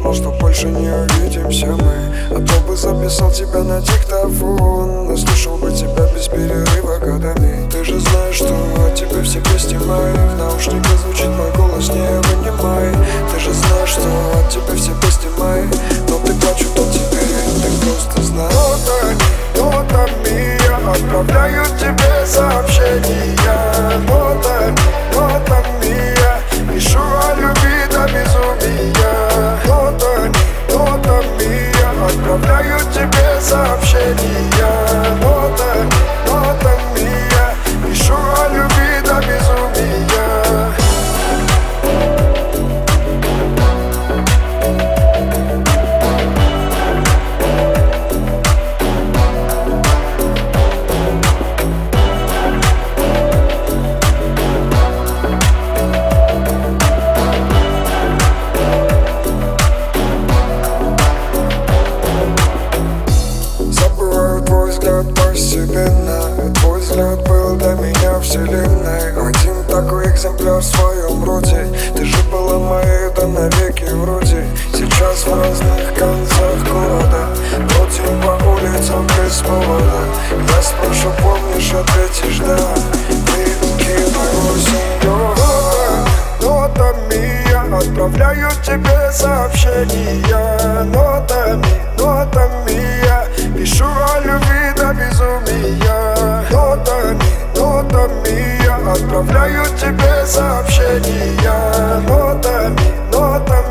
что больше не увидимся мы. А то бы записал тебя на диктофон, но слушал бы тебя без перерыва годами. Ты же знаешь, что от тебя все песни мои, в наушниках звучит мой голос, не вынимай. Ты же знаешь, что от тебя все песни мои, но ты плачут от тебя, ты просто знаешь. Нотами я отправляю тебе сообщения. Нотами я пишу о любви до безумия. Нотами я отправляю тебе сообщения. Нотами я пишу о любви до безумия. Постепенно твой взгляд был для меня вселенной. Один такой экземпляр в своем роде. Ты же была моей да навеки вроде. Сейчас в разных концах города бродим по улицам без повода. Я спрошу, помнишь, ответишь да. Прикинуй осенью. Нотами я отправляю тебе сообщения. Нотами я пишу о любви до безумия. Нотами я отправляю тебе сообщения. Нотами